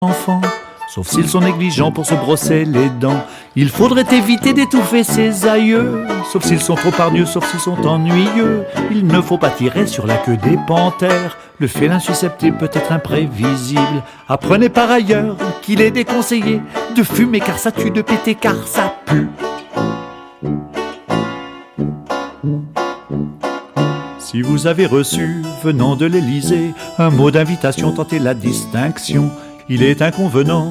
enfants, sauf s'ils sont négligents pour se brosser les dents. Il faudrait éviter d'étouffer ses aïeux, sauf s'ils sont trop hargneux, sauf s'ils sont ennuyeux. Il ne faut pas tirer sur la queue des panthères, le félin susceptible peut être imprévisible. Apprenez par ailleurs qu'il est déconseillé de fumer car ça tue, de péter car ça pue. Si vous avez reçu, venant de l'Élysée, un mot d'invitation, tentez la distinction. Il est inconvenant